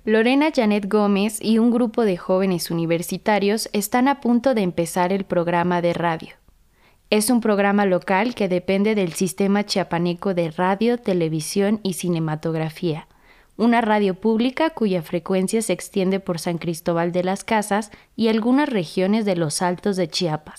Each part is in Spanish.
Lorena Janet Gómez y un grupo de jóvenes universitarios están a punto de empezar el programa de radio. Es un programa local que depende del Sistema Chiapaneco de Radio, Televisión y Cinematografía, una radio pública cuya frecuencia se extiende por San Cristóbal de las Casas y algunas regiones de los Altos de Chiapas.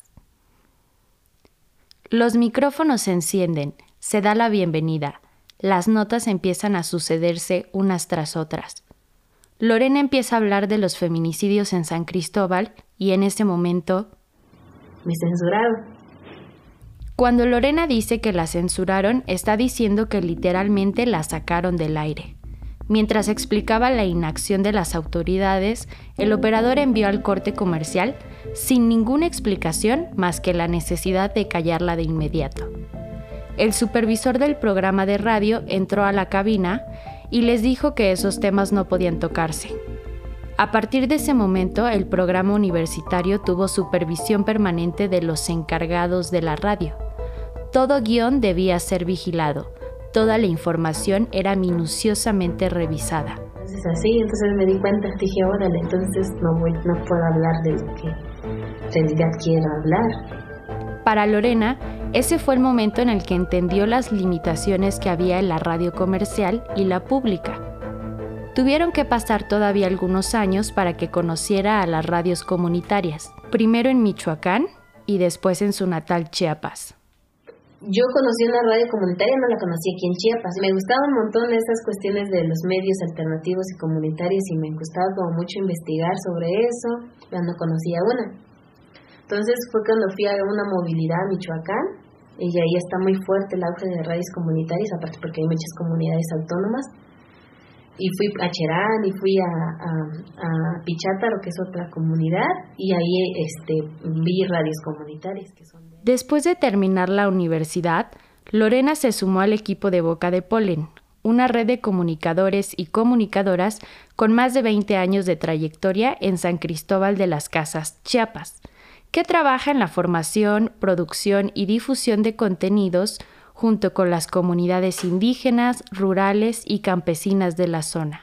Los micrófonos se encienden, se da la bienvenida, las notas empiezan a sucederse unas tras otras. Lorena empieza a hablar de los feminicidios en San Cristóbal y en ese momento... Me censuraron. Cuando Lorena dice que la censuraron, está diciendo que literalmente la sacaron del aire. Mientras explicaba la inacción de las autoridades, el operador envió al corte comercial sin ninguna explicación más que la necesidad de callarla de inmediato. El supervisor del programa de radio entró a la cabina y les dijo que esos temas no podían tocarse. A partir de ese momento, el programa universitario tuvo supervisión permanente de los encargados de la radio. Todo guión debía ser vigilado, toda la información era minuciosamente revisada. Entonces me di cuenta, dije, órale, entonces no puedo hablar de lo que en realidad quiero hablar. Para Lorena, ese fue el momento en el que entendió las limitaciones que había en la radio comercial y la pública. Tuvieron que pasar todavía algunos años para que conociera a las radios comunitarias, primero en Michoacán y después en su natal Chiapas. Yo conocí una radio comunitaria, no la conocí aquí en Chiapas. Me gustaban un montón esas cuestiones de los medios alternativos y comunitarios y me gustaba como mucho investigar sobre eso, pero no conocía una. Entonces fue cuando fui a una movilidad a Michoacán y ahí está muy fuerte el auge de radios comunitarias, aparte porque hay muchas comunidades autónomas. Y fui a Cherán y fui a Pichátaro, que es otra comunidad, y ahí vi radios comunitarias. Después de terminar la universidad, Lorena se sumó al equipo de Boca de Polen, una red de comunicadores y comunicadoras con más de 20 años de trayectoria en San Cristóbal de las Casas, Chiapas, que trabaja en la formación, producción y difusión de contenidos junto con las comunidades indígenas, rurales y campesinas de la zona.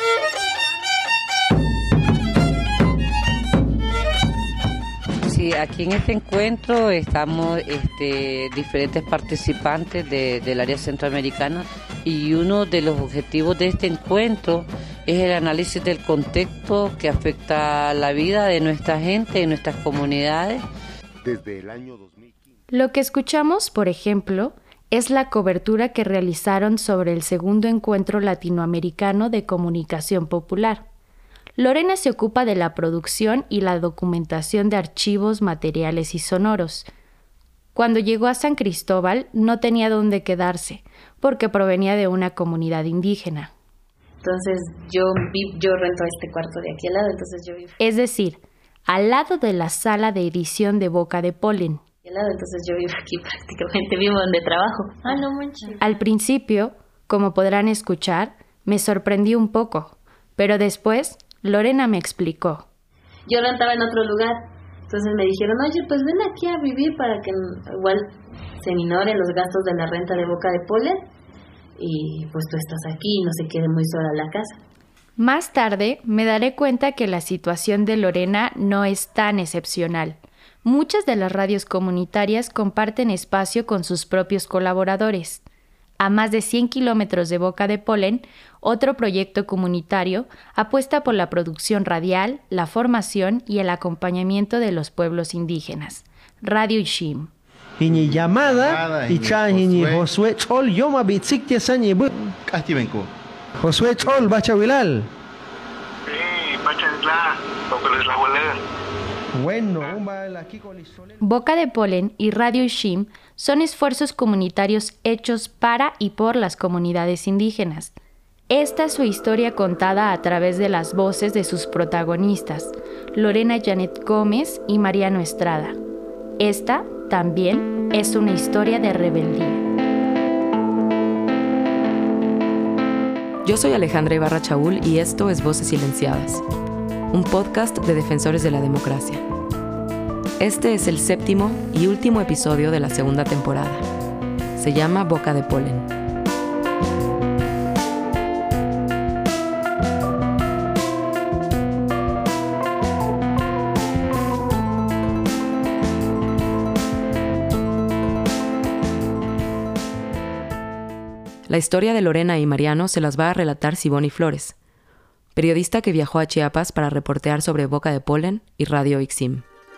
Sí, aquí en este encuentro estamos diferentes participantes del área centroamericana y uno de los objetivos de este encuentro es el análisis del contexto que afecta la vida de nuestra gente, de nuestras comunidades. Desde el año 2015. Lo que escuchamos, por ejemplo, es la cobertura que realizaron sobre el segundo encuentro latinoamericano de comunicación popular. Lorena se ocupa de la producción y la documentación de archivos, materiales y sonoros. Cuando llegó a San Cristóbal no tenía dónde quedarse, porque provenía de una comunidad indígena. Entonces yo rento este cuarto de aquí al lado, entonces yo vivo. Es decir, al lado de la sala de edición de Boca de Polen. Entonces yo vivo aquí prácticamente, vivo donde trabajo. No manches. Al principio, como podrán escuchar, me sorprendí un poco, pero después Lorena me explicó. Yo rentaba en otro lugar, entonces me dijeron, oye, pues ven aquí a vivir para que igual se minoren los gastos de la renta de Boca de Polen y pues tú estás aquí y no se quede muy sola la casa. Más tarde me daré cuenta que la situación de Lorena no es tan excepcional. Muchas de las radios comunitarias comparten espacio con sus propios colaboradores. A más de 100 kilómetros de Boca de Polen, otro proyecto comunitario apuesta por la producción radial, la formación y el acompañamiento de los pueblos indígenas. Radio Ishim. Hini llamada y hini Josué Chol yoma bitzik tiesani bu. Josué Chol Bachawilal. Bachawilal, porque la huelga. Boca de Polen y Radio Ishim son esfuerzos comunitarios hechos para y por las comunidades indígenas. Esta es su historia contada a través de las voces de sus protagonistas, Lorena Janet Gómez y Mariano Estrada. Esta también es una historia de rebeldía. Yo soy Alejandra Ibarra Chaúl y esto es Voces Silenciadas, un podcast de defensores de la democracia. Este es el 7º y último episodio de la segunda temporada. Se llama Boca de Polen. La historia de Lorena y Mariano se las va a relatar Sibony Flores, periodista que viajó a Chiapas para reportear sobre Boca de Polen y Radio Ixim.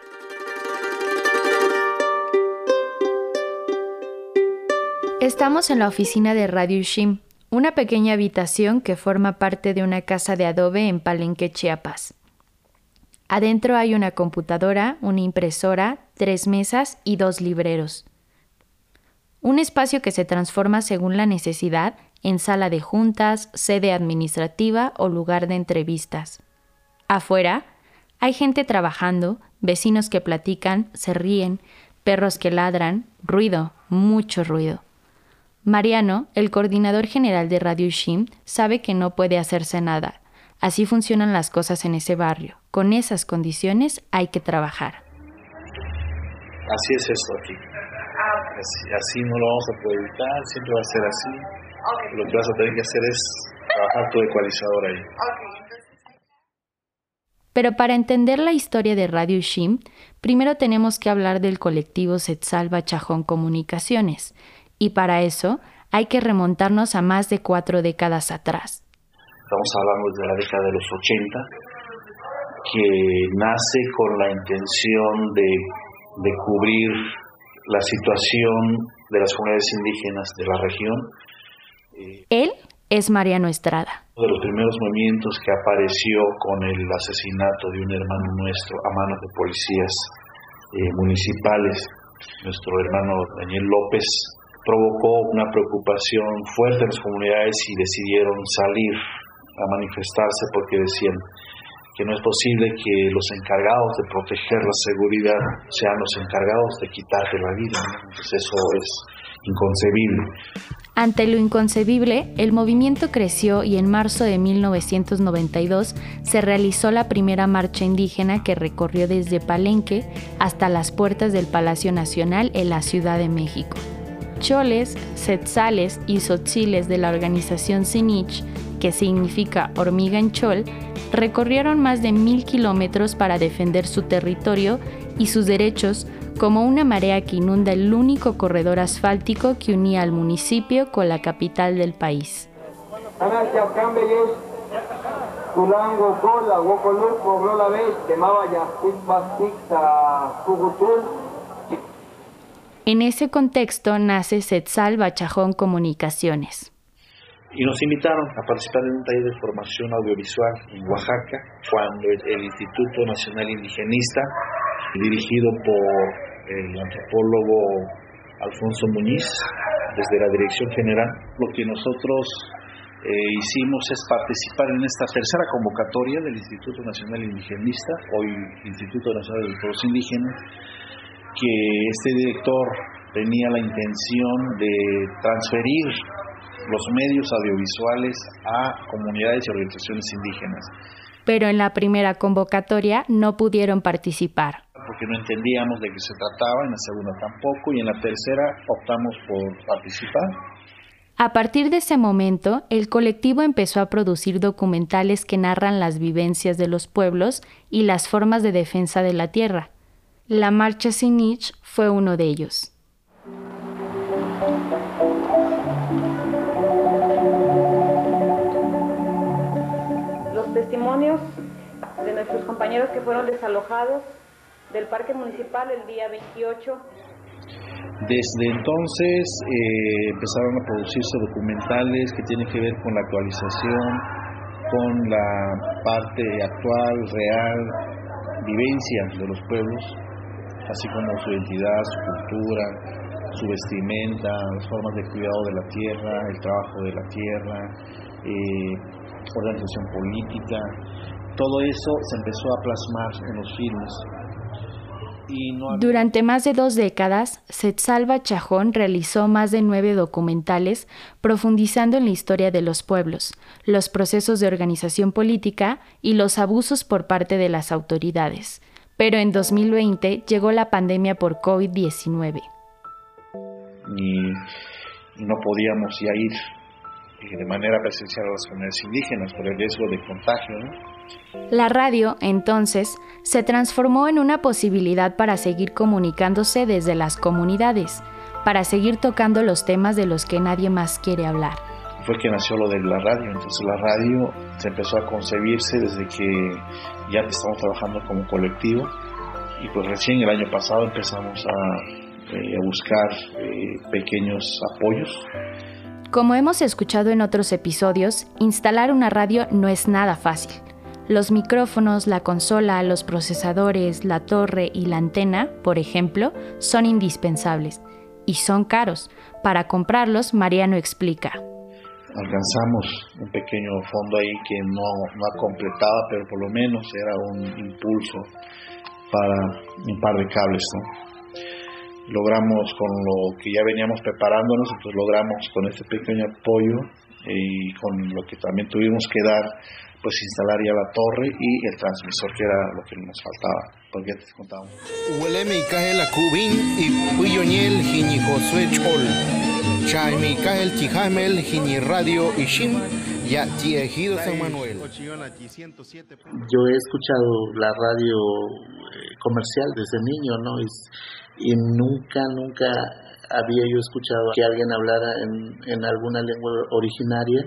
Estamos en la oficina de Radio Ixim, una pequeña habitación que forma parte de una casa de adobe en Palenque, Chiapas. Adentro hay una computadora, una impresora, 3 mesas y 2 libreros. Un espacio que se transforma según la necesidad en sala de juntas, sede administrativa o lugar de entrevistas. Afuera hay gente trabajando, vecinos que platican, se ríen, perros que ladran, ruido, mucho ruido. Mariano, el coordinador general de Radio Ixim, sabe que no puede hacerse nada. Así funcionan las cosas en ese barrio. Con esas condiciones hay que trabajar. Así es esto aquí. Así no lo vamos a poder evitar, siempre va a ser así. Lo que vas a tener que hacer es trabajar tu ecualizador ahí. Pero para entender la historia de Radio Ixim, primero tenemos que hablar del colectivo Setsalva Chajón Comunicaciones. Y para eso hay que remontarnos a más de 4 décadas atrás. Estamos hablando de la década de los 80, que nace con la intención de cubrir la situación de las comunidades indígenas de la región. Él es Mariano Estrada. Uno de los primeros movimientos que apareció con el asesinato de un hermano nuestro a manos de policías municipales, nuestro hermano Daniel López, provocó una preocupación fuerte en las comunidades y decidieron salir a manifestarse porque decían que no es posible que los encargados de proteger la seguridad sean los encargados de quitarte la vida, ¿no? Entonces eso es inconcebible. Ante lo inconcebible, el movimiento creció y en marzo de 1992 se realizó la primera marcha indígena que recorrió desde Palenque hasta las puertas del Palacio Nacional en la Ciudad de México. Choles, Setzales y Tzotziles de la organización Sinich, que significa hormiga en chol, recorrieron más de 1000 kilómetros para defender su territorio y sus derechos como una marea que inunda el único corredor asfáltico que unía al municipio con la capital del país. En ese contexto nace Setsalva Chajón Comunicaciones. Y nos invitaron a participar en un taller de formación audiovisual en Oaxaca, cuando el Instituto Nacional Indigenista, dirigido por el antropólogo Alfonso Muñiz, desde la Dirección General, lo que nosotros hicimos es participar en esta tercera convocatoria del Instituto Nacional Indigenista, hoy Instituto Nacional de Pueblos Indígenas, que este director tenía la intención de transferir los medios audiovisuales a comunidades y organizaciones indígenas. Pero en la primera convocatoria no pudieron participar. Porque no entendíamos de qué se trataba, en la segunda tampoco, y en la tercera optamos por participar. A partir de ese momento, el colectivo empezó a producir documentales que narran las vivencias de los pueblos y las formas de defensa de la tierra. La Marcha Sinich fue uno de ellos. Los testimonios de nuestros compañeros que fueron desalojados del Parque Municipal el día 28. Desde entonces empezaron a producirse documentales que tienen que ver con la actualización, con la parte actual, real, vivencia de los pueblos, así como su identidad, su cultura, su vestimenta, las formas de cuidado de la tierra, el trabajo de la tierra, organización política. Todo eso se empezó a plasmar en los filmes. Durante más de 2 décadas, Setsalva Chajón realizó más de 9 documentales profundizando en la historia de los pueblos, los procesos de organización política y los abusos por parte de las autoridades. Pero en 2020 llegó la pandemia por COVID-19. Y no podíamos ya ir de manera presencial a las comunidades indígenas por el riesgo de contagio, ¿no? La radio, entonces, se transformó en una posibilidad para seguir comunicándose desde las comunidades, para seguir tocando los temas de los que nadie más quiere hablar. Fue que nació lo de la radio. Entonces la radio se empezó a concebirse desde que ya estamos trabajando como colectivo, y pues recién el año pasado empezamos a buscar pequeños apoyos. Como hemos escuchado en otros episodios, instalar una radio no es nada fácil. Los micrófonos, la consola, los procesadores, la torre y la antena, por ejemplo, son indispensables y son caros. Para comprarlos, Mariano explica. Alcanzamos un pequeño fondo ahí que no completaba, pero por lo menos era un impulso para un par de cables, ¿no? Logramos, con lo que ya veníamos preparándonos, entonces logramos con este pequeño apoyo y con lo que también tuvimos que dar, pues instalar ya la torre y el transmisor, que era lo que nos faltaba, porque ya te contábamos. Hueleme y caje la cubín y puyoñel jini Josué Chol. Chaimi caje el tijamel jini radio y shim ya tiejido San Manuel. Yo he escuchado la radio comercial desde niño, ¿no? Y nunca había yo escuchado que alguien hablara en alguna lengua originaria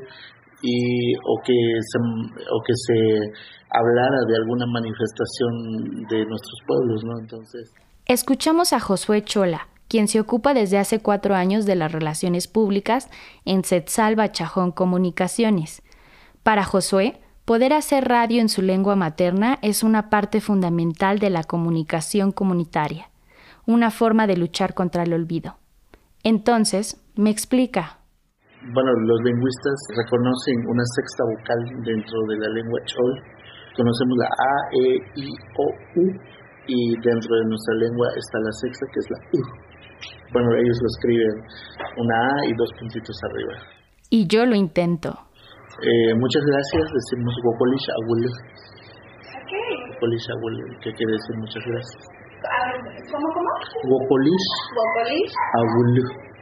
o que se hablara de alguna manifestación de nuestros pueblos, ¿no? Entonces, escuchamos a Josué Chola, quien se ocupa desde hace 4 años de las relaciones públicas en Setzal Bachajón Comunicaciones. Para Josué, poder hacer radio en su lengua materna es una parte fundamental de la comunicación comunitaria, una forma de luchar contra el olvido. Entonces, me explica. Bueno, los lingüistas reconocen una sexta vocal dentro de la lengua chol. Conocemos la A, E, I, O, U, y dentro de nuestra lengua está la sexta, que es la U. Bueno, ellos lo escriben una A y 2 puntitos arriba. Y yo lo intento. Muchas gracias, decimos Wokolish Agule. Wokolish Agule, ¿qué quiere decir muchas gracias? ¿Cómo? Wokolish Agule.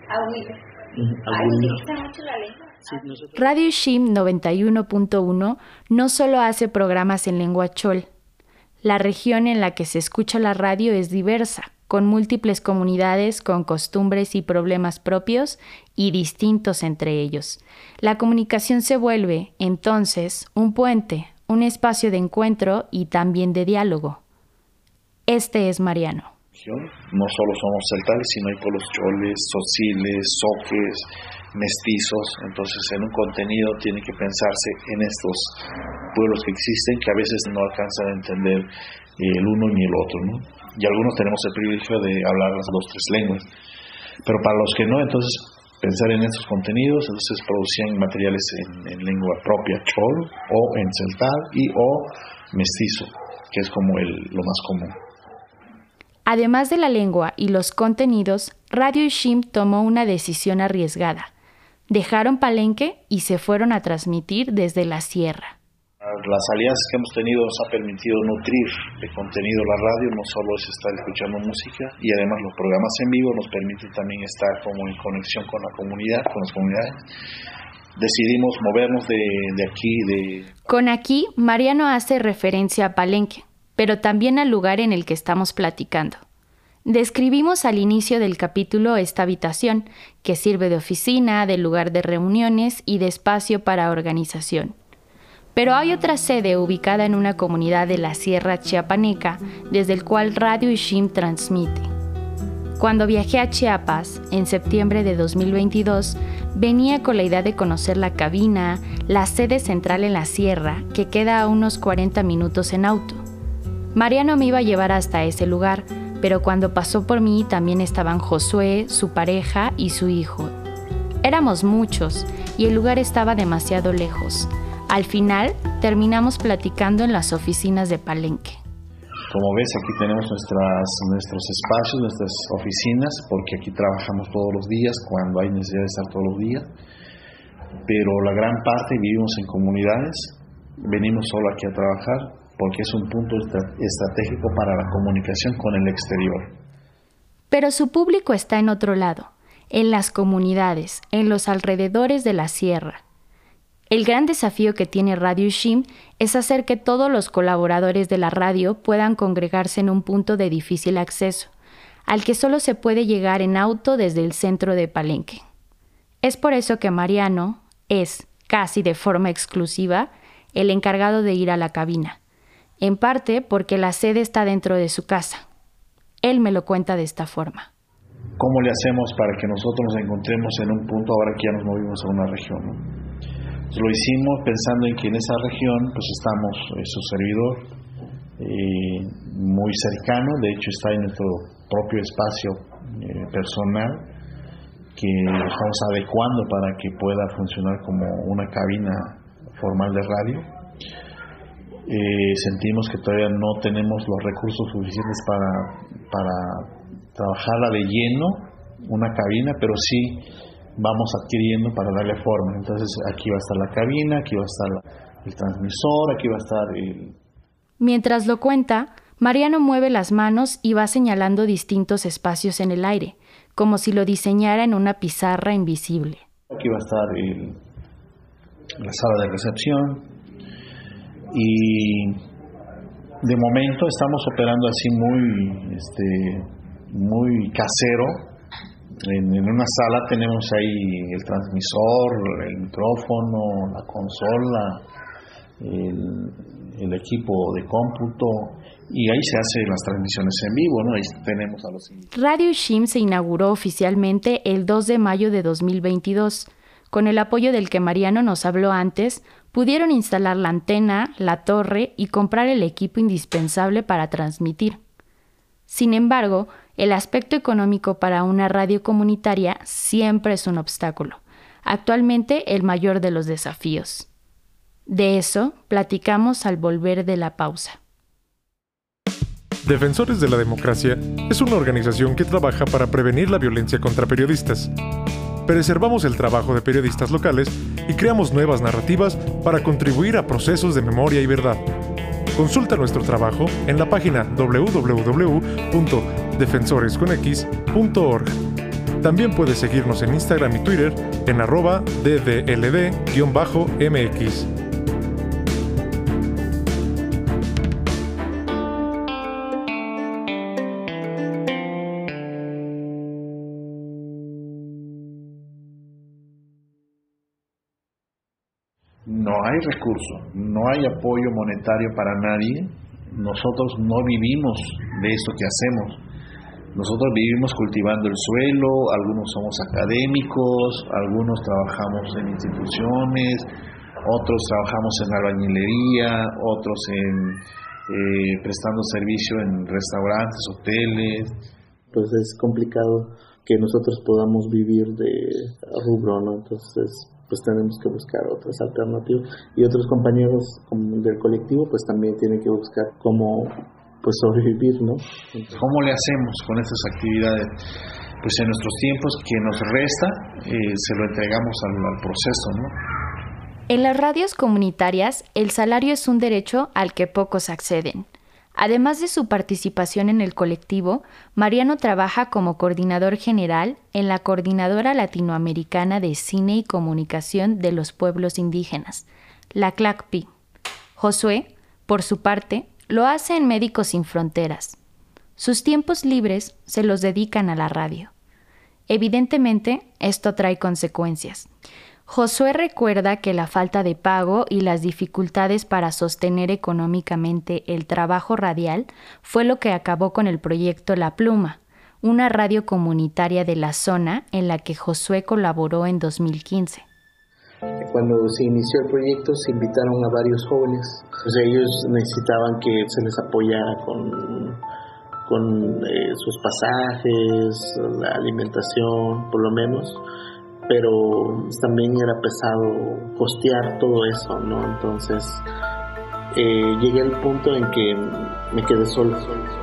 Radio Shim 91.1 no solo hace programas en lengua chol. La región en la que se escucha la radio es diversa, con múltiples comunidades con costumbres y problemas propios y distintos entre ellos. La comunicación se vuelve, entonces, un puente, un espacio de encuentro y también de diálogo. Este es Mariano. No solo somos celtales, sino hay pueblos choles, sociles, soques, mestizos. Entonces, en un contenido tiene que pensarse en estos pueblos que existen, que a veces no alcanzan a entender el uno ni el otro, ¿no? Y algunos tenemos el privilegio de hablar las 2-3 lenguas, pero para los que no, entonces pensar en estos contenidos, entonces producían materiales en lengua propia chol o en celtal o mestizo, que es como lo más común. Además de la lengua y los contenidos, Radio Shim tomó una decisión arriesgada. Dejaron Palenque y se fueron a transmitir desde la sierra. Las alianzas que hemos tenido nos ha permitido nutrir de contenido la radio, no solo es estar escuchando música, y además los programas en vivo nos permiten también estar como en conexión con la comunidad, con las comunidades. Decidimos movernos de aquí. Con aquí, Mariano hace referencia a Palenque, pero también al lugar en el que estamos platicando. Describimos al inicio del capítulo esta habitación, que sirve de oficina, de lugar de reuniones y de espacio para organización. Pero hay otra sede ubicada en una comunidad de la Sierra Chiapaneca, desde el cual Radio Shim transmite. Cuando viajé a Chiapas, en septiembre de 2022, venía con la idea de conocer la cabina, la sede central en la sierra, que queda a unos 40 minutos en auto. Mariano me iba a llevar hasta ese lugar, pero cuando pasó por mí también estaban Josué, su pareja y su hijo. Éramos muchos y el lugar estaba demasiado lejos. Al final, terminamos platicando en las oficinas de Palenque. Como ves, aquí tenemos nuestros espacios, nuestras oficinas, porque aquí trabajamos todos los días, cuando hay necesidad de estar todos los días. Pero la gran parte vivimos en comunidades, venimos solo aquí a trabajar, porque es un punto estratégico para la comunicación con el exterior. Pero su público está en otro lado, en las comunidades, en los alrededores de la sierra. El gran desafío que tiene Radio Shim es hacer que todos los colaboradores de la radio puedan congregarse en un punto de difícil acceso, al que solo se puede llegar en auto desde el centro de Palenque. Es por eso que Mariano es, casi de forma exclusiva, el encargado de ir a la cabina, en parte porque la sede está dentro de su casa. Él me lo cuenta de esta forma. ¿Cómo le hacemos para que nosotros nos encontremos en un punto ahora que ya nos movimos a una región, ¿no? Entonces, lo hicimos pensando en que en esa región pues estamos, su servidor, muy cercano, de hecho está en nuestro propio espacio personal, que estamos adecuando para que pueda funcionar como una cabina formal de radio. Sentimos que todavía no tenemos los recursos suficientes para trabajarla de lleno, una cabina, pero sí vamos adquiriendo para darle forma. Entonces aquí va a estar la cabina, aquí va a estar el transmisor, aquí va a estar el... Mientras lo cuenta, Mariano mueve las manos y va señalando distintos espacios en el aire, como si lo diseñara en una pizarra invisible. Aquí va a estar la sala de recepción y de momento estamos operando así muy casero. En una sala tenemos ahí el transmisor, el micrófono, la consola, el equipo de cómputo, y ahí se hacen las transmisiones en vivo, ¿no? Ahí tenemos a los... Radio Ushim se inauguró oficialmente el 2 de mayo de 2022. Con el apoyo del que Mariano nos habló antes, pudieron instalar la antena, la torre y comprar el equipo indispensable para transmitir. Sin embargo, el aspecto económico para una radio comunitaria siempre es un obstáculo, actualmente el mayor de los desafíos. De eso platicamos al volver de la pausa. Defensores de la Democracia es una organización que trabaja para prevenir la violencia contra periodistas. Preservamos el trabajo de periodistas locales y creamos nuevas narrativas para contribuir a procesos de memoria y verdad. Consulta nuestro trabajo en la página www.defensoresconx.org. También puedes seguirnos en Instagram y Twitter en @ddld_mx. No hay recursos, no hay apoyo monetario para nadie. Nosotros no vivimos de esto que hacemos. Nosotros vivimos cultivando el suelo, algunos somos académicos, algunos trabajamos en instituciones, otros trabajamos en albañilería, otros prestando servicio en restaurantes, hoteles. Pues es complicado que nosotros podamos vivir de rubro, ¿no? Entonces pues tenemos que buscar otras alternativas, y otros compañeros del colectivo pues también tienen que buscar cómo pues sobrevivir, ¿no? ¿Cómo le hacemos con estas actividades? Pues en nuestros tiempos que nos resta, se lo entregamos al proceso, ¿no? En las radios comunitarias, el salario es un derecho al que pocos acceden. Además de su participación en el colectivo, Mariano trabaja como coordinador general en la Coordinadora Latinoamericana de Cine y Comunicación de los Pueblos Indígenas, la CLACPI. Josué, por su parte, lo hace en Médicos Sin Fronteras. Sus tiempos libres se los dedican a la radio. Evidentemente, esto trae consecuencias. Josué recuerda que la falta de pago y las dificultades para sostener económicamente el trabajo radial fue lo que acabó con el proyecto La Pluma, una radio comunitaria de la zona en la que Josué colaboró en 2015. Cuando se inició el proyecto se invitaron a varios jóvenes. Ellos necesitaban que se les apoyara con sus pasajes, la alimentación, por lo menos. Pero también era pesado costear todo eso, ¿no? Entonces llegué al punto en que me quedé solo.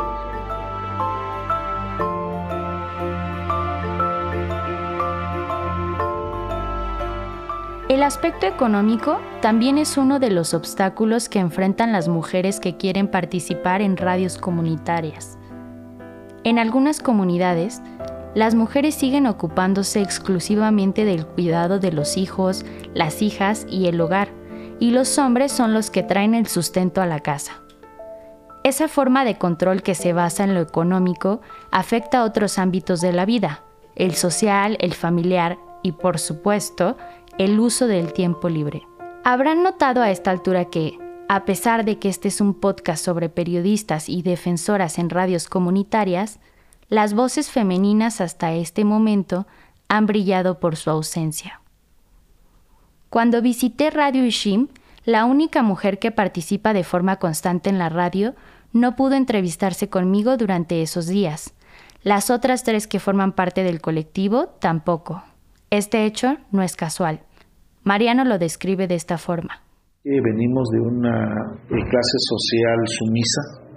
El aspecto económico también es uno de los obstáculos que enfrentan las mujeres que quieren participar en radios comunitarias. En algunas comunidades, las mujeres siguen ocupándose exclusivamente del cuidado de los hijos, las hijas y el hogar, y los hombres son los que traen el sustento a la casa. Esa forma de control que se basa en lo económico afecta a otros ámbitos de la vida, el social, el familiar y, por supuesto, el uso del tiempo libre. Habrán notado a esta altura que, a pesar de que este es un podcast sobre periodistas y defensoras en radios comunitarias, las voces femeninas hasta este momento han brillado por su ausencia. Cuando visité Radio Ishim, la única mujer que participa de forma constante en la radio no pudo entrevistarse conmigo durante esos días. Las otras 3 que forman parte del colectivo tampoco. Este hecho no es casual. Mariano lo describe de esta forma. Venimos de una clase social sumisa.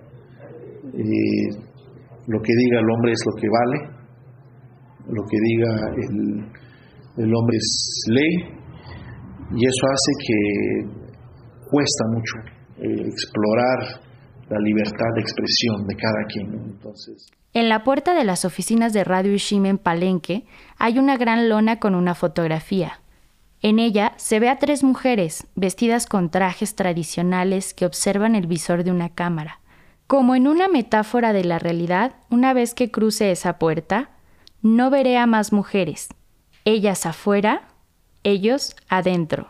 Lo que diga el hombre es lo que vale. Lo que diga el hombre es ley. Y eso hace que cuesta mucho explorar la libertad de expresión de cada quien. Entonces, en la puerta de las oficinas de Radio Ishim en Palenque hay una gran lona con una fotografía. En ella se ve a 3 mujeres vestidas con trajes tradicionales que observan el visor de una cámara. Como en una metáfora de la realidad, una vez que cruce esa puerta, no veré a más mujeres. Ellas afuera, ellos adentro.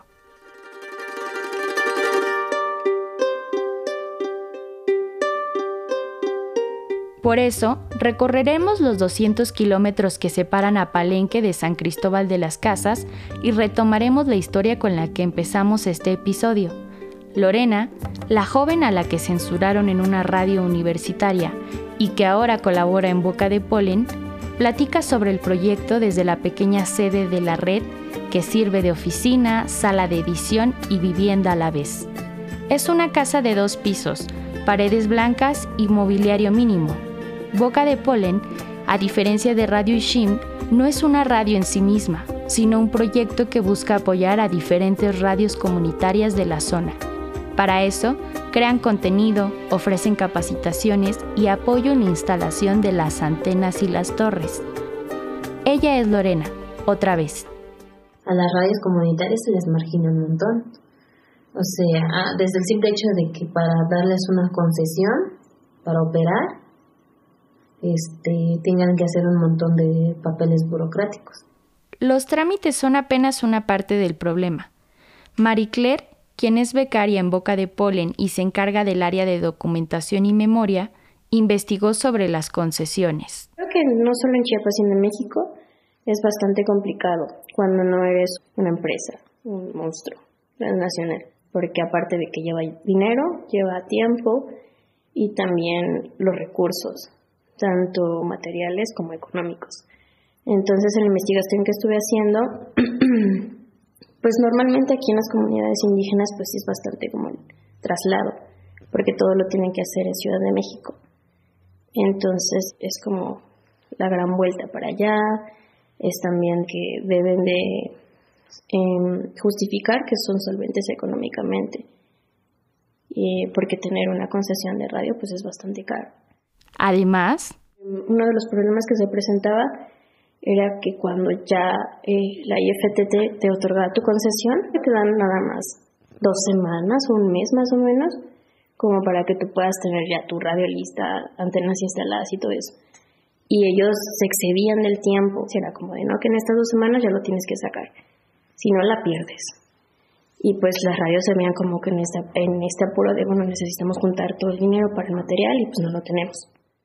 Por eso, recorreremos los 200 kilómetros que separan a Palenque de San Cristóbal de las Casas y retomaremos la historia con la que empezamos este episodio. Lorena, la joven a la que censuraron en una radio universitaria y que ahora colabora en Boca de Polen, platica sobre el proyecto desde la pequeña sede de la red que sirve de oficina, sala de edición y vivienda a la vez. Es una casa de 2 pisos, paredes blancas y mobiliario mínimo. Boca de Polen, a diferencia de Radio Ishim, no es una radio en sí misma, sino un proyecto que busca apoyar a diferentes radios comunitarias de la zona. Para eso, crean contenido, ofrecen capacitaciones y apoyo en la instalación de las antenas y las torres. Ella es Lorena, otra vez. A las radios comunitarias se les margina un montón. O sea, desde el simple hecho de que para darles una concesión para operar, tengan que hacer un montón de papeles burocráticos. Los trámites son apenas una parte del problema. Marie Claire, quien es becaria en Boca de Polen y se encarga del área de documentación y memoria, investigó sobre las concesiones. Creo que no solo en Chiapas, sino en México es bastante complicado cuando no eres una empresa, un monstruo transnacional, porque aparte de que lleva dinero, lleva tiempo y también los recursos, tanto materiales como económicos. Entonces, en la investigación que estuve haciendo, pues normalmente aquí en las comunidades indígenas pues es bastante como el traslado, porque todo lo tienen que hacer en Ciudad de México. Entonces, es como la gran vuelta para allá, es también que deben de justificar que son solventes económicamente, porque tener una concesión de radio pues es bastante caro. Además, uno de los problemas que se presentaba era que cuando ya la IFTT te otorgaba tu concesión, te dan nada más 2 semanas o un mes más o menos, como para que tú puedas tener ya tu radio lista, antenas instaladas y todo eso. Y ellos se excedían del tiempo, era como de, no, que en estas 2 semanas ya lo tienes que sacar, si no la pierdes. Y pues las radios se veían como que en este apuro de, bueno, necesitamos juntar todo el dinero para el material y pues no lo tenemos.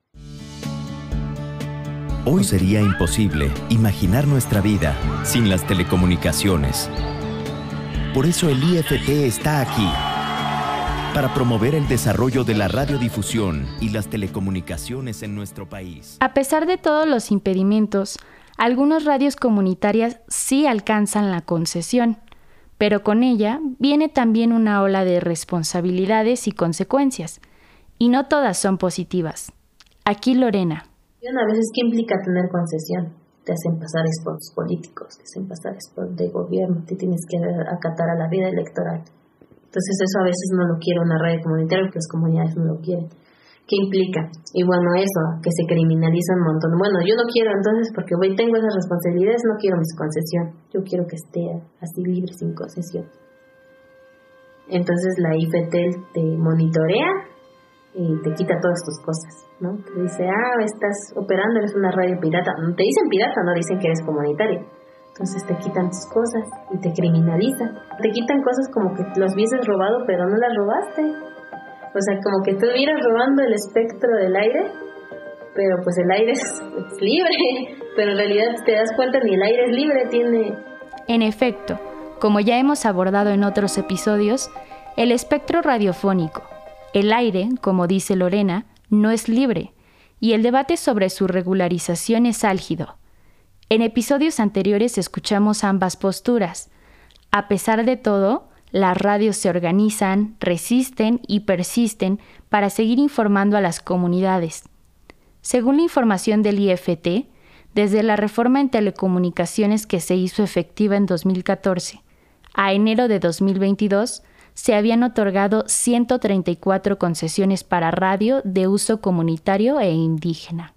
Hoy sería imposible imaginar nuestra vida sin las telecomunicaciones. Por eso el IFT está aquí, para promover el desarrollo de la radiodifusión y las telecomunicaciones en nuestro país. A pesar de todos los impedimentos, algunas radios comunitarias sí alcanzan la concesión, pero con ella viene también una ola de responsabilidades y consecuencias, y no todas son positivas. Aquí Lorena. A veces, ¿qué implica tener concesión? Te hacen pasar spots políticos, te hacen pasar spots de gobierno, te tienes que acatar a la vida electoral. Entonces eso a veces no lo quiere una radio comunitaria porque las comunidades no lo quieren. ¿Qué implica? Y bueno, eso, que se criminaliza un montón. Bueno, yo no quiero entonces porque tengo esas responsabilidades, no quiero mi concesión. Yo quiero que esté así libre, sin concesión. Entonces la IFT te monitorea y te quita todas tus cosas, ¿no? Te dice, estás operando, eres una radio pirata. No te dicen pirata, no dicen que eres comunitario. Entonces te quitan tus cosas y te criminalizan. Te quitan cosas como que los hubieses robado, pero no las robaste. O sea, como que tú estuvieras robando el espectro del aire, pero pues el aire es libre. Pero en realidad te das cuenta, ni el aire es libre, tiene... En efecto, como ya hemos abordado en otros episodios, el espectro radiofónico, el aire, como dice Lorena, no es libre, y el debate sobre su regularización es álgido. En episodios anteriores escuchamos ambas posturas. A pesar de todo, las radios se organizan, resisten y persisten para seguir informando a las comunidades. Según la información del IFT, desde la reforma en telecomunicaciones que se hizo efectiva en 2014 a enero de 2022, se habían otorgado 134 concesiones para radio de uso comunitario e indígena.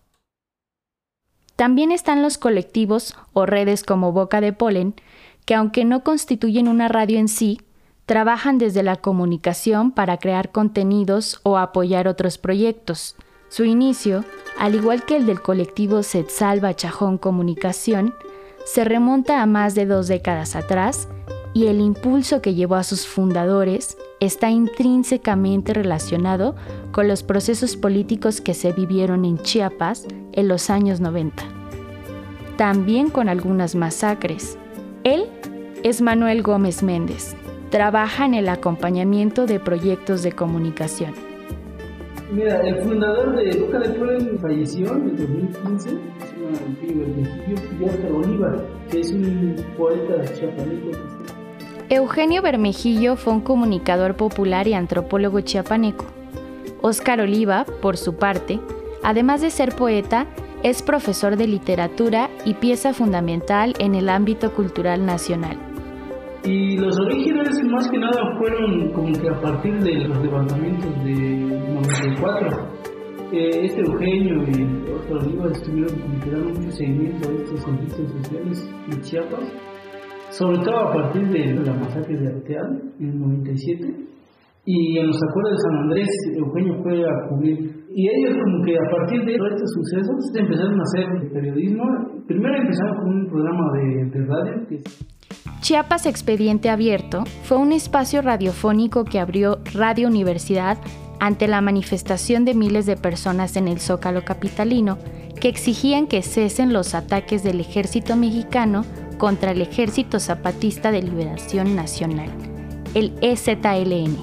También están los colectivos o redes como Boca de Polen, que aunque no constituyen una radio en sí, trabajan desde la comunicación para crear contenidos o apoyar otros proyectos. Su inicio, al igual que el del colectivo Setsalva Chajón Comunicación, se remonta a más de 2 décadas atrás, y el impulso que llevó a sus fundadores está intrínsecamente relacionado con los procesos políticos que se vivieron en Chiapas en los años 90. También con algunas masacres. Él es Manuel Gómez Méndez. Trabaja en el acompañamiento de proyectos de comunicación. Mira, el fundador de Boca de Polen falleció en el 2015, se llama Eugenio Bermejillo y Óscar Oliva, que es un poeta chiapaneco. Eugenio Bermejillo fue un comunicador popular y antropólogo chiapaneco. Óscar Oliva, por su parte, además de ser poeta, es profesor de literatura y pieza fundamental en el ámbito cultural nacional. Y los orígenes más que nada fueron como que a partir de los levantamientos de 94. Eugenio y Óscar Oliva estuvieron como que dando mucho seguimiento a estos conflictos sociales de Chiapas, sobre todo a partir de la masacre de Arteal en el 97, y en los acuerdos de San Andrés Eugenio fue a cubrir, y ellos como que a partir de estos sucesos empezaron a hacer periodismo. Primero empezaron con un programa de radio que Chiapas Expediente Abierto fue un espacio radiofónico que abrió Radio Universidad ante la manifestación de miles de personas en el Zócalo capitalino que exigían que cesen los ataques del ejército mexicano contra el Ejército Zapatista de Liberación Nacional, el EZLN.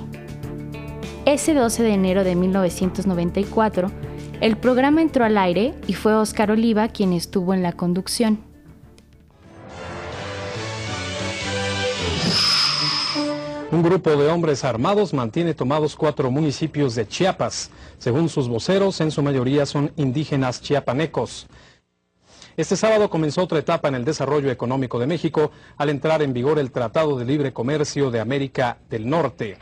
Ese 12 de enero de 1994, el programa entró al aire y fue Óscar Oliva quien estuvo en la conducción. Un grupo de hombres armados mantiene tomados 4 municipios de Chiapas. Según sus voceros, en su mayoría son indígenas chiapanecos. Este sábado comenzó otra etapa en el desarrollo económico de México al entrar en vigor el Tratado de Libre Comercio de América del Norte.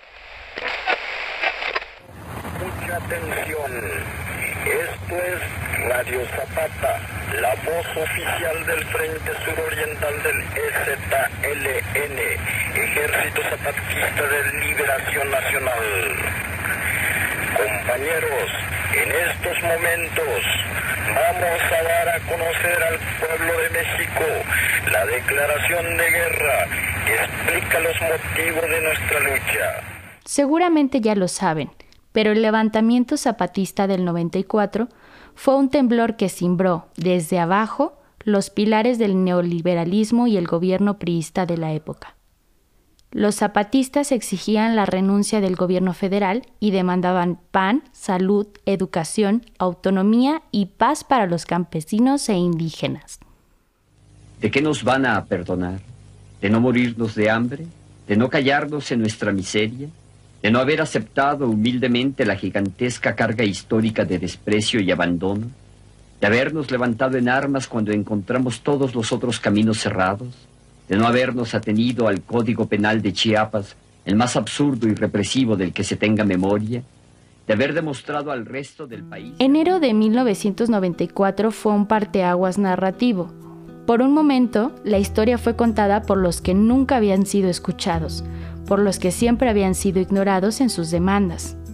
Mucha atención. Esto es Radio Zapata, la voz oficial del Frente Suroriental del EZLN, Ejército Zapatista de Liberación Nacional. Compañeros, en estos momentos vamos a dar a conocer al pueblo de México la declaración de guerra que explica los motivos de nuestra lucha. Seguramente ya lo saben, pero el levantamiento zapatista del 94 fue un temblor que cimbró desde abajo los pilares del neoliberalismo y el gobierno priista de la época. Los zapatistas exigían la renuncia del gobierno federal y demandaban pan, salud, educación, autonomía y paz para los campesinos e indígenas. ¿De qué nos van a perdonar? ¿De no morirnos de hambre? ¿De no callarnos en nuestra miseria? ¿De no haber aceptado humildemente la gigantesca carga histórica de desprecio y abandono? ¿De habernos levantado en armas cuando encontramos todos los otros caminos cerrados? ¿De no habernos atenido al Código Penal de Chiapas, el más absurdo y represivo del que se tenga memoria? ¿De haber demostrado al resto del país? Enero de 1994 fue un parteaguas narrativo. Por un momento, la historia fue contada por los que nunca habían sido escuchados, por los que siempre habían sido ignorados en sus demandas.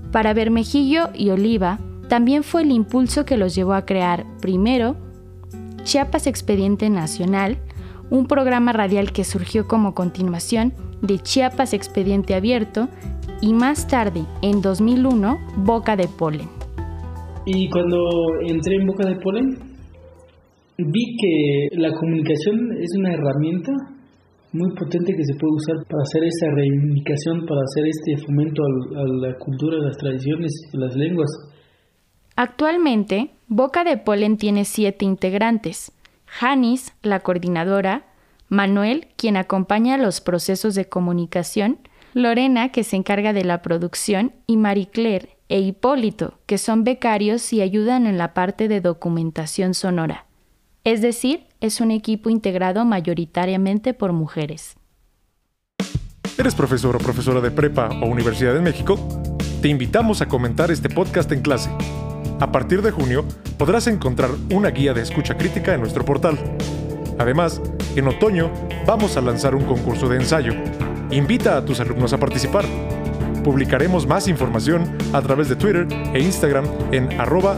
Para Bermejillo y Oliva, también fue el impulso que los llevó a crear, primero, Chiapas Expediente Nacional, un programa radial que surgió como continuación de Chiapas Expediente Abierto, y más tarde, en 2001, Boca de Polen. Y cuando entré en Boca de Polen, vi que la comunicación es una herramienta muy potente que se puede usar para hacer esa reivindicación, para hacer este fomento a la cultura, a las tradiciones, a las lenguas. Actualmente, Boca de Polen tiene 7 integrantes. Janis, la coordinadora, Manuel, quien acompaña los procesos de comunicación, Lorena, que se encarga de la producción, y Marie Claire e Hipólito, que son becarios y ayudan en la parte de documentación sonora. Es decir, es un equipo integrado mayoritariamente por mujeres. ¿Eres profesor o profesora de prepa o Universidad de México? Te invitamos a comentar este podcast en clase. A partir de junio podrás encontrar una guía de escucha crítica en nuestro portal. Además, en otoño vamos a lanzar un concurso de ensayo. Invita a tus alumnos a participar. Publicaremos más información a través de Twitter e Instagram en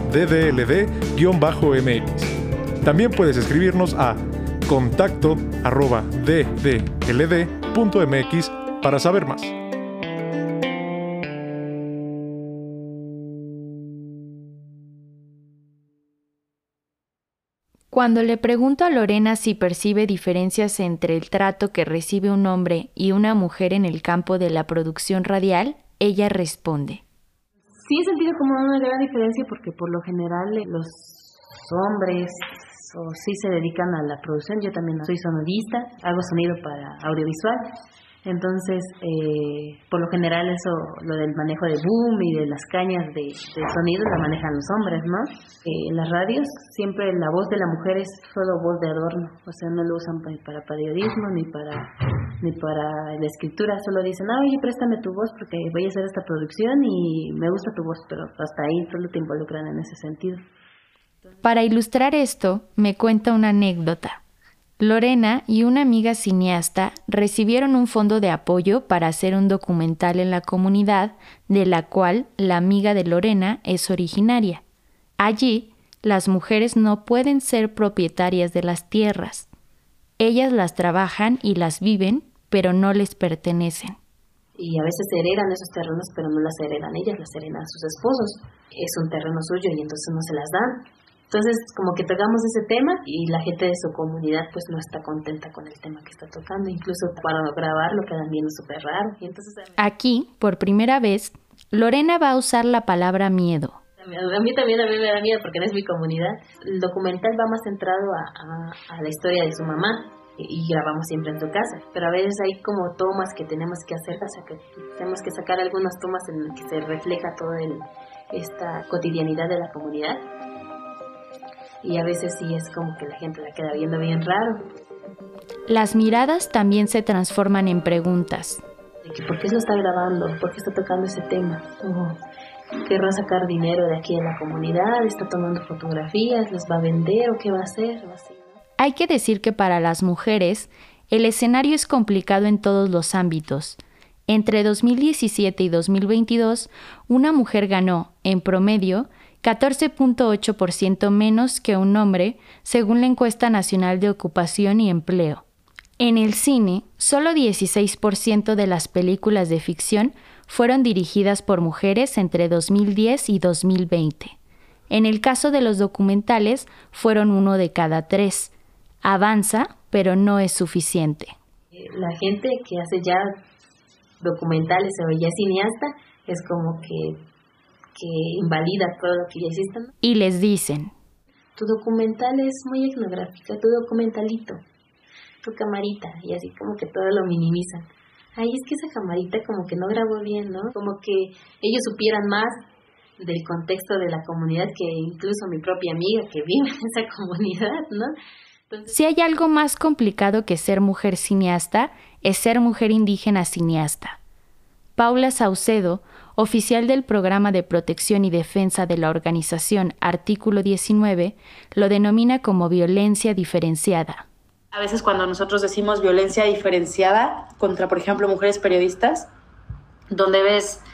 @ddld_mx. También puedes escribirnos a contacto@ddld.mx para saber más. Cuando le pregunto a Lorena si percibe diferencias entre el trato que recibe un hombre y una mujer en el campo de la producción radial, ella responde: Sí he sentido como una gran diferencia porque por lo general los hombres sí se dedican a la producción. Yo también soy sonidista, hago sonido para audiovisual. Entonces, por lo general eso, lo del manejo de boom y de las cañas de sonido la manejan los hombres, ¿no? En las radios siempre la voz de la mujer es solo voz de adorno, o sea, no lo usan para periodismo ni para la escritura, solo dicen, oye, préstame tu voz porque voy a hacer esta producción y me gusta tu voz, pero hasta ahí solo te involucran en ese sentido. Para ilustrar esto, me cuenta una anécdota. Lorena y una amiga cineasta recibieron un fondo de apoyo para hacer un documental en la comunidad, de la cual la amiga de Lorena es originaria. Allí, las mujeres no pueden ser propietarias de las tierras. Ellas las trabajan y las viven, pero no les pertenecen. Y a veces heredan esos terrenos, pero no las heredan ellas, las heredan sus esposos. Es un terreno suyo y entonces no se las dan. Entonces, como que tocamos ese tema y la gente de su comunidad pues no está contenta con el tema que está tocando. Incluso para grabarlo quedan viendo súper raro. Y entonces, aquí, por primera vez, Lorena va a usar la palabra miedo. A mí también me da miedo porque no es mi comunidad. El documental va más centrado a la historia de su mamá y grabamos siempre en su casa. Pero a veces hay como tomas que tenemos que hacer, o sea, que tenemos que sacar algunas tomas en las que se refleja toda esta cotidianidad de la comunidad. Y a veces sí es como que la gente la queda viendo bien raro. Las miradas también se transforman en preguntas. ¿Por qué lo está grabando? ¿Por qué está tocando ese tema? ¿Querrá sacar dinero de aquí de la comunidad? ¿Está tomando fotografías? ¿Las va a vender o qué va a hacer? O así, ¿no? Hay que decir que para las mujeres, el escenario es complicado en todos los ámbitos. Entre 2017 y 2022, una mujer ganó, en promedio, 14.8% menos que un hombre, según la Encuesta Nacional de Ocupación y Empleo. En el cine, solo 16% de las películas de ficción fueron dirigidas por mujeres entre 2010 y 2020. En el caso de los documentales, fueron 1 de cada 3. Avanza, pero no es suficiente. La gente que hace ya documentales o ya es cineasta, es como que invalida todo lo que ya existe, ¿no? Y les dicen: tu documental es muy etnográfica, tu documentalito, tu camarita, y así como que todo lo minimizan. Ay, es que esa camarita como que no grabó bien, ¿no? Como que ellos supieran más del contexto de la comunidad que incluso mi propia amiga que vive en esa comunidad, ¿no? Entonces, si hay algo más complicado que ser mujer cineasta, es ser mujer indígena cineasta. Paula Saucedo, oficial del Programa de Protección y Defensa de la organización Artículo 19, lo denomina como violencia diferenciada. A veces cuando nosotros decimos violencia diferenciada contra, por ejemplo, mujeres periodistas, donde ves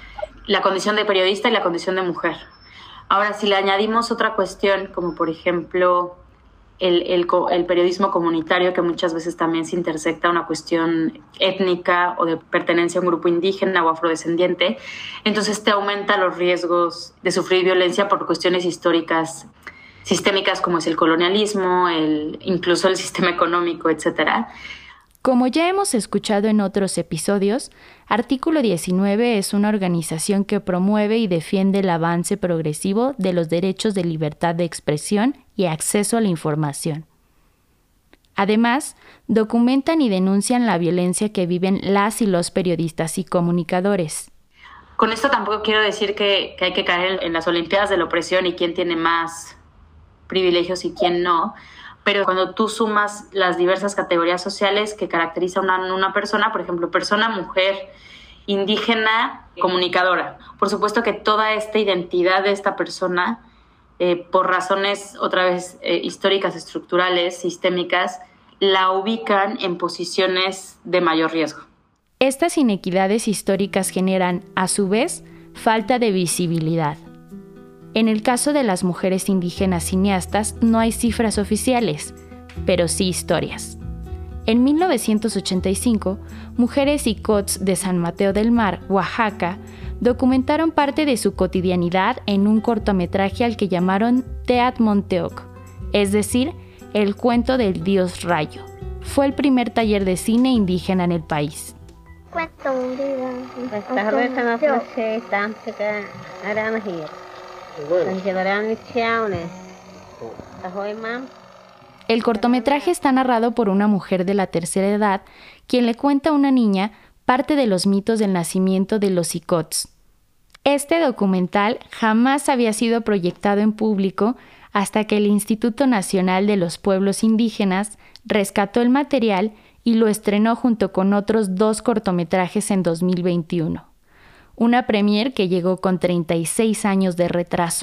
la condición de periodista y la condición de mujer. Ahora, si le añadimos otra cuestión, como por ejemplo el periodismo comunitario, que muchas veces también se intersecta una cuestión étnica o de pertenencia a un grupo indígena o afrodescendiente, entonces te aumenta los riesgos de sufrir violencia por cuestiones históricas sistémicas como es el colonialismo, incluso el sistema económico, etcétera. Como ya hemos escuchado en otros episodios, Artículo 19 es una organización que promueve y defiende el avance progresivo de los derechos de libertad de expresión y acceso a la información. Además, documentan y denuncian la violencia que viven las y los periodistas y comunicadores. Con esto tampoco quiero decir que hay que caer en las Olimpiadas de la opresión y quién tiene más privilegios y quién no, pero cuando tú sumas las diversas categorías sociales que caracterizan a una persona, por ejemplo, persona, mujer, indígena, comunicadora, por supuesto que toda esta identidad de esta persona, por razones, otra vez, históricas, estructurales, sistémicas, la ubican en posiciones de mayor riesgo. Estas inequidades históricas generan, a su vez, falta de visibilidad. En el caso de las mujeres indígenas cineastas no hay cifras oficiales, pero sí historias. En 1985, mujeres ICOTS de San Mateo del Mar, Oaxaca, documentaron parte de su cotidianidad en un cortometraje al que llamaron Teatmonteoc, es decir, el cuento del dios Rayo. Fue el primer taller de cine indígena en el país. El cortometraje está narrado por una mujer de la tercera edad, quien le cuenta a una niña parte de los mitos del nacimiento de los ICOTS. Este documental jamás había sido proyectado en público hasta que el Instituto Nacional de los Pueblos Indígenas rescató el material y lo estrenó junto con otros 2 cortometrajes en 2021. Una premier que llegó con 36 años de retraso.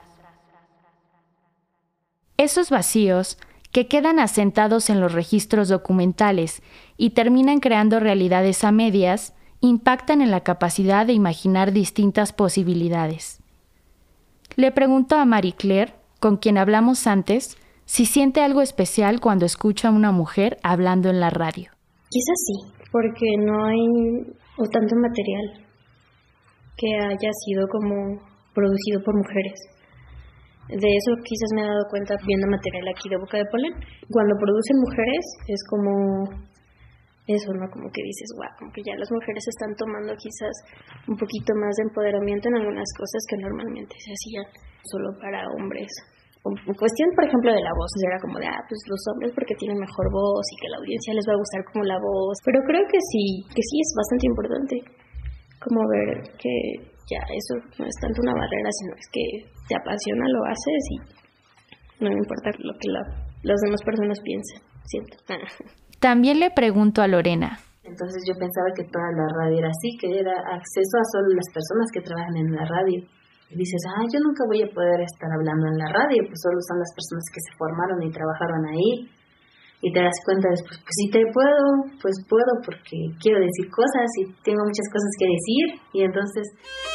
Esos vacíos, que quedan asentados en los registros documentales y terminan creando realidades a medias, impactan en la capacidad de imaginar distintas posibilidades. Le pregunto a Marie Claire, con quien hablamos antes, si siente algo especial cuando escucha a una mujer hablando en la radio. Quizás sí, porque no hay tanto material que haya sido como producido por mujeres. De eso quizás me he dado cuenta viendo material aquí de Boca de Polen. Cuando producen mujeres es como eso, ¿no? Como que dices, guau, como que ya las mujeres están tomando quizás un poquito más de empoderamiento en algunas cosas que normalmente se hacían solo para hombres. En cuestión, por ejemplo, de la voz, era como de, pues los hombres porque tienen mejor voz y que la audiencia les va a gustar como la voz. Pero creo que sí es bastante importante como ver que ya eso no es tanto una barrera, sino es que te apasiona, lo haces y no me importa lo que las demás personas piensen, siento. También le pregunto a Lorena. Entonces yo pensaba que toda la radio era así, que era acceso a solo las personas que trabajan en la radio. Y dices, yo nunca voy a poder estar hablando en la radio, pues solo son las personas que se formaron y trabajaron ahí. Y te das cuenta después, pues sí puedo porque quiero decir cosas y tengo muchas cosas que decir. Y entonces...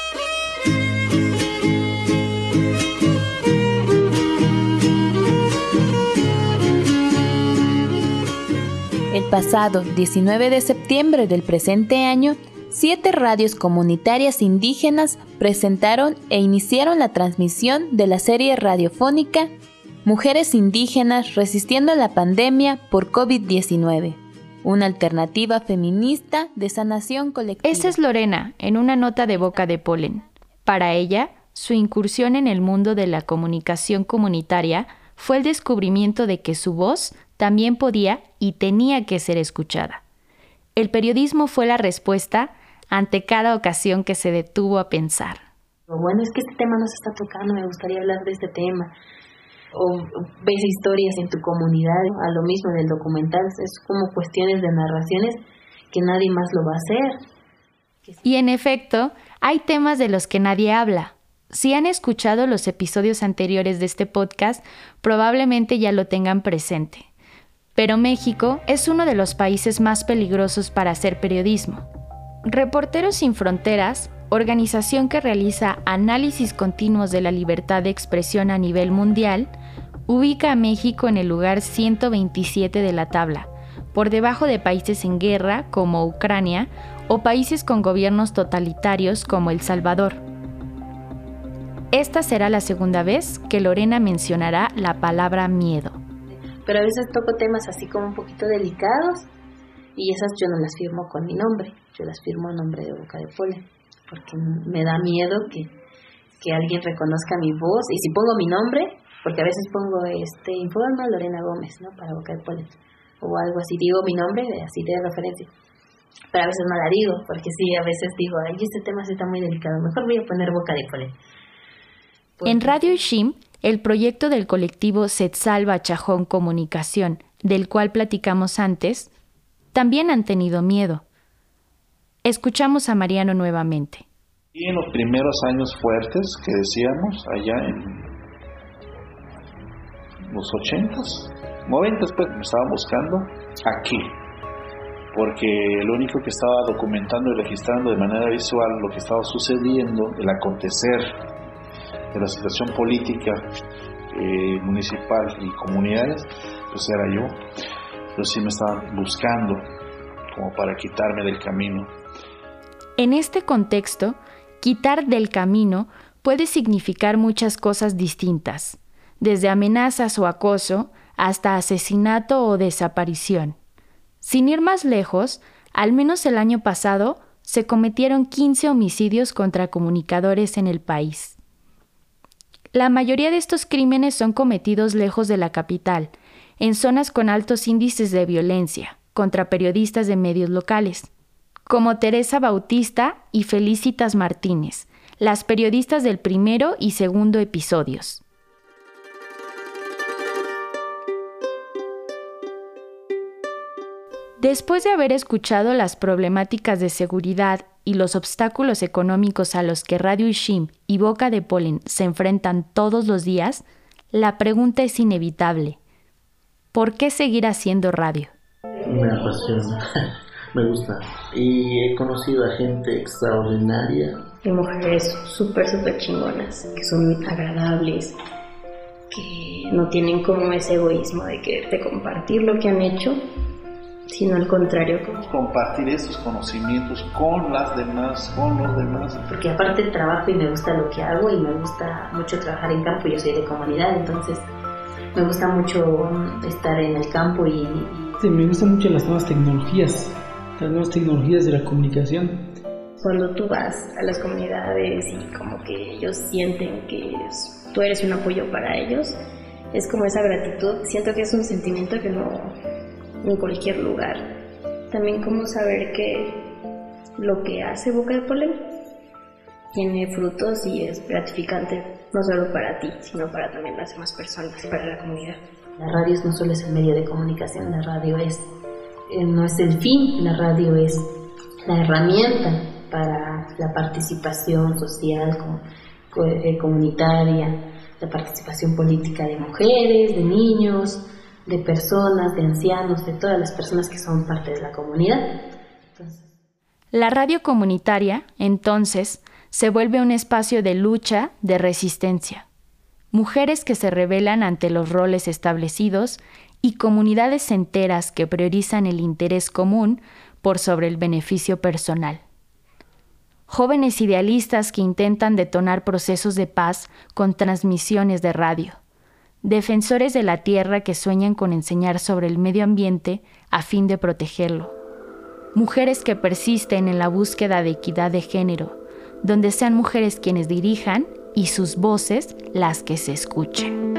El pasado 19 de septiembre del presente año, 7 radios comunitarias indígenas presentaron e iniciaron la transmisión de la serie radiofónica Mujeres Indígenas Resistiendo a la Pandemia por COVID-19, una alternativa feminista de sanación colectiva. Esa es Lorena, en una nota de Boca de Polen. Para ella, su incursión en el mundo de la comunicación comunitaria fue el descubrimiento de que su voz también podía y tenía que ser escuchada. El periodismo fue la respuesta ante cada ocasión que se detuvo a pensar. Bueno, es que este tema no se está tocando, me gustaría hablar de este tema. O ves historias en tu comunidad, a lo mismo del documental, es como cuestiones de narraciones que nadie más lo va a hacer. Y en efecto, hay temas de los que nadie habla. Si han escuchado los episodios anteriores de este podcast, probablemente ya lo tengan presente. Pero México es uno de los países más peligrosos para hacer periodismo. Reporteros Sin Fronteras organización que realiza análisis continuos de la libertad de expresión a nivel mundial, ubica a México en el lugar 127 de la tabla, por debajo de países en guerra como Ucrania o países con gobiernos totalitarios como El Salvador. Esta será la segunda vez que Lorena mencionará la palabra miedo. Pero a veces toco temas así como un poquito delicados y esas yo no las firmo con mi nombre, yo las firmo a nombre de Boca de Polen, porque me da miedo que alguien reconozca mi voz, y si pongo mi nombre, porque a veces pongo informa Lorena Gómez, ¿no? Para Boca de Polen, o algo así, digo mi nombre, así de referencia, pero a veces no la digo, porque sí, a veces digo, ay, este tema sí está muy delicado, mejor voy a poner Boca de Polen. En Radio Ishim, el proyecto del colectivo Setsalva Chajón Comunicación, del cual platicamos antes, también han tenido miedo. Escuchamos a Mariano nuevamente. Y en los primeros años fuertes que decíamos, allá en los 80s, 90s, pues me estaban buscando aquí, porque lo único que estaba documentando y registrando de manera visual lo que estaba sucediendo, el acontecer de la situación política municipal y comunidades, pues era yo. Pero sí me estaban buscando como para quitarme del camino. En este contexto, quitar del camino puede significar muchas cosas distintas, desde amenazas o acoso hasta asesinato o desaparición. Sin ir más lejos, al menos el año pasado se cometieron 15 homicidios contra comunicadores en el país. La mayoría de estos crímenes son cometidos lejos de la capital, en zonas con altos índices de violencia, contra periodistas de medios locales, como Teresa Bautista y Felicitas Martínez, las periodistas del primero y segundo episodios. Después de haber escuchado las problemáticas de seguridad y los obstáculos económicos a los que Radio Ishim y Boca de Polen se enfrentan todos los días, la pregunta es inevitable. ¿Por qué seguir haciendo radio? Me apasiona, me gusta. Y he conocido a gente extraordinaria. Hay mujeres súper chingonas, que son agradables, que no tienen como ese egoísmo de compartir lo que han hecho, sino al contrario. Compartir esos conocimientos con las demás, con los demás. Porque aparte trabajo y me gusta lo que hago y me gusta mucho trabajar en campo, yo soy de comunidad, entonces me gusta mucho estar en el campo y... Sí, me gustan mucho las nuevas tecnologías de la comunicación. Cuando tú vas a las comunidades y como que ellos sienten que tú eres un apoyo para ellos, es como esa gratitud, siento que es un sentimiento que no en cualquier lugar. También como saber que lo que hace Boca de Polen tiene frutos y es gratificante, no solo para ti, sino para también las demás personas, para la comunidad. La radio no solo es el medio de comunicación, la radio no es el fin, la radio es la herramienta para la participación social, comunitaria, la participación política de mujeres, de niños, de personas, de ancianos, de todas las personas que son parte de la comunidad. La radio comunitaria, entonces, se vuelve un espacio de lucha, de resistencia. Mujeres que se rebelan ante los roles establecidos y comunidades enteras que priorizan el interés común por sobre el beneficio personal. Jóvenes idealistas que intentan detonar procesos de paz con transmisiones de radio. Defensores de la tierra que sueñan con enseñar sobre el medio ambiente a fin de protegerlo. Mujeres que persisten en la búsqueda de equidad de género, donde sean mujeres quienes dirijan y sus voces las que se escuchen.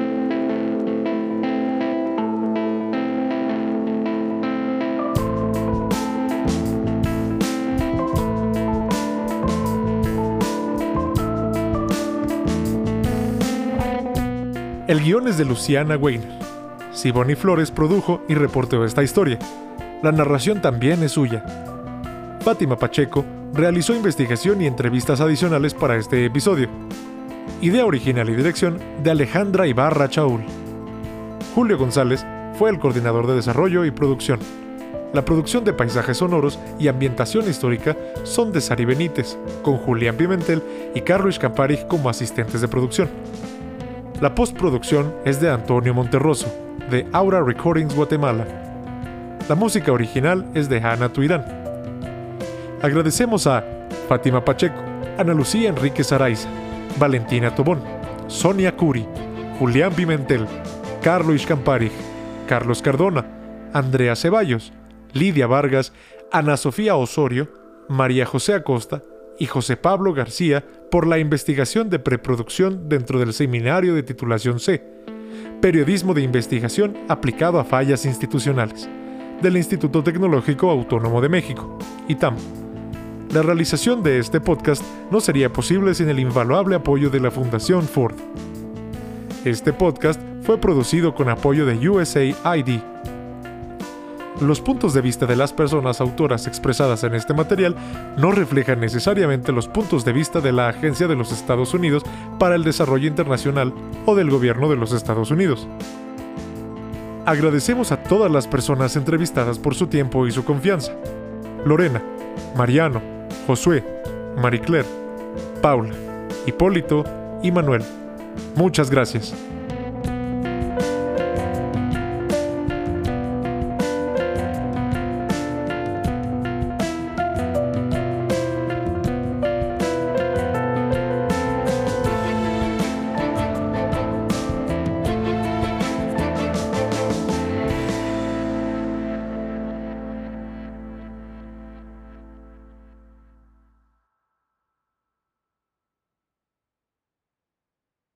El guión es de Luciana Weiner. Siboni Flores produjo y reporteó esta historia. La narración también es suya. Fátima Pacheco realizó investigación y entrevistas adicionales para este episodio. Idea original y dirección de Alejandra Ibarra Chaul. Julio González fue el coordinador de desarrollo y producción. La producción de paisajes sonoros y ambientación histórica son de Sari Benítez, con Julián Pimentel y Carlos Campari como asistentes de producción. La postproducción es de Antonio Monterroso, de Aura Recordings Guatemala. La música original es de Hannah Tuirán. Agradecemos a Fátima Pacheco, Ana Lucía Enríquez Araiza, Valentina Tobón, Sonia Curi, Julián Pimentel, Carlos Campari, Carlos Cardona, Andrea Ceballos, Lidia Vargas, Ana Sofía Osorio, María José Acosta y José Pablo García por la investigación de preproducción dentro del Seminario de Titulación C, Periodismo de Investigación aplicado a fallas institucionales, del Instituto Tecnológico Autónomo de México, ITAM. La realización de este podcast no sería posible sin el invaluable apoyo de la Fundación Ford. Este podcast fue producido con apoyo de USAID. Los puntos de vista de las personas autoras expresadas en este material no reflejan necesariamente los puntos de vista de la Agencia de los Estados Unidos para el Desarrollo Internacional o del Gobierno de los Estados Unidos. Agradecemos a todas las personas entrevistadas por su tiempo y su confianza. Lorena, Mariano, Josué, Marie Claire, Paula, Hipólito y Manuel. Muchas gracias.